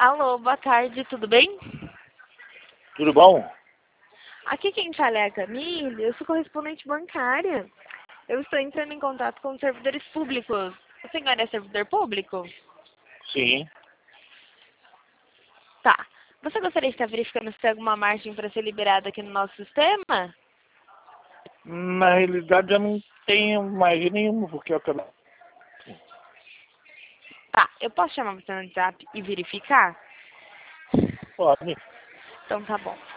Alô, boa tarde, tudo bem? Tudo bom? Aqui quem fala é a Camille, eu sou correspondente bancária. Eu estou entrando em contato com servidores públicos. O senhor é servidor público? Sim. Tá. Você gostaria de estar verificando se tem alguma margem para ser liberada aqui no nosso sistema? Na realidade eu não tenho mais nenhuma, porque eu acabei. Tá, eu posso chamar você no WhatsApp e verificar? Pode. Então tá bom.